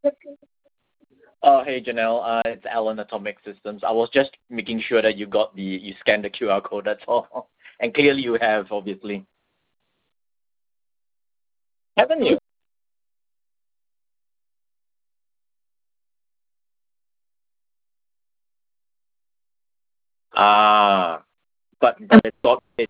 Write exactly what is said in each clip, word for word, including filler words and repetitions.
Oh, hey Janelle, uh, it's Alan Atomic Systems. I was just making sure that you got the you scanned the Q R code. That's all, and clearly you have, obviously, haven't you? Ah, but but it's not. It,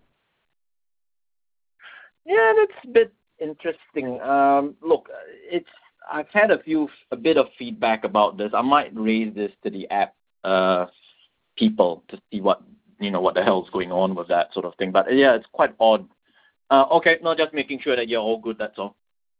yeah, that's a bit interesting. Um, look, it's I've had a few a bit of feedback about this. I might raise this to the app uh people to see what you know what the hell's going on with that sort of thing. But yeah, it's quite odd. Uh, okay, no, just making sure that you're all good. That's all.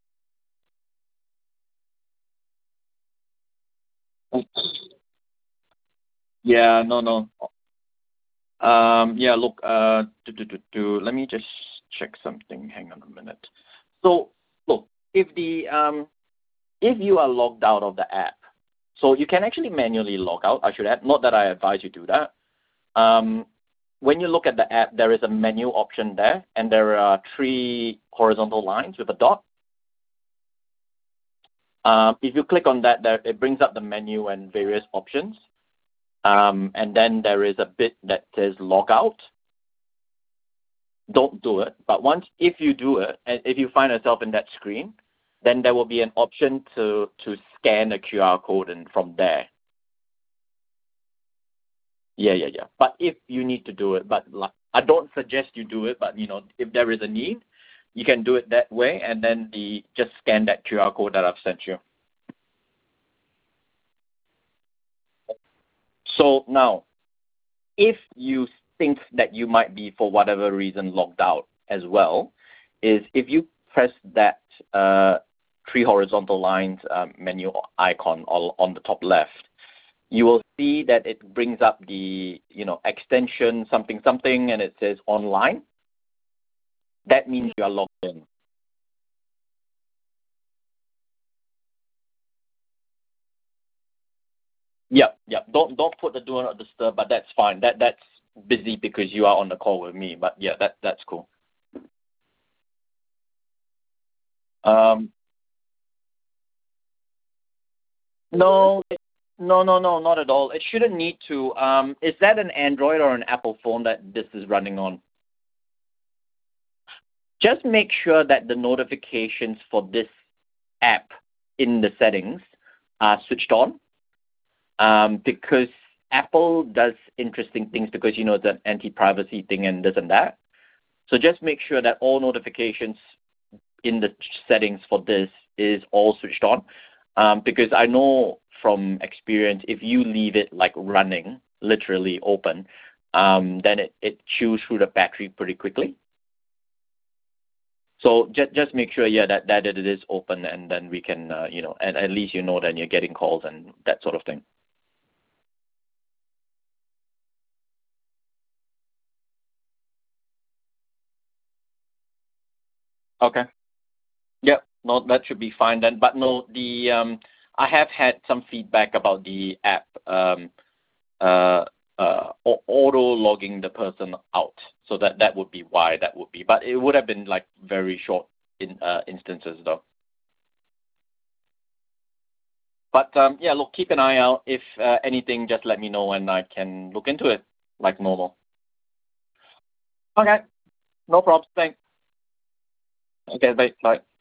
Yeah, no, no. Um, yeah, look, uh, do, do, do, do, let me just check something. Hang on a minute. So, look, if the um, if you are logged out of the app, so you can actually manually log out. I should add, not that I advise you do that. Um, when you look at the app, there is a menu option there, and there are three horizontal lines with a dot. Um, if you click on that, there it brings up the menu and various options. Um, and then there is a bit that says log out. Don't do it. But once, if you do it, and if you find yourself in that screen, then there will be an option to, to scan a Q R code and from there. Yeah, yeah, yeah. But if you need to do it, but like, I don't suggest you do it, but you know, if there is a need, you can do it that way and then the just scan that Q R code that I've sent you. So now, if you think that you might be, for whatever reason, logged out as well, is if you press that uh, three horizontal lines um, menu icon on the top left, you will see that it brings up the, you know, extension something something, and it says online. That means you are logged in. Yep, yep. Don't don't put the do not disturb, but that's fine. That that's busy because you are on the call with me. But yeah, that that's cool. Um, no, it, no, no, no, not at all. It shouldn't need to. Um, is that an Android or an Apple phone that this is running on? Just make sure that the notifications for this app in the settings are switched on, um, because Apple does interesting things because, you know, the anti-privacy thing and this and that. So just make sure that all notifications in the settings for this is all switched on, um, because I know from experience, if you leave it like running, literally open, um, then it, it chews through the battery pretty quickly. So just just make sure, yeah, that, that it is open, and then we can, uh, you know, and at least you know that you're getting calls and that sort of thing. Okay. Yep. No, that should be fine then. But no, the um, I have had some feedback about the app um, uh, uh, auto logging the person out. So that that would be why that would be. But it would have been like very short in uh, instances though. But um, yeah, look, keep an eye out. If uh, anything, just let me know and I can look into it like normal. Okay. No problem. Thanks. Okay. Bye. Bye.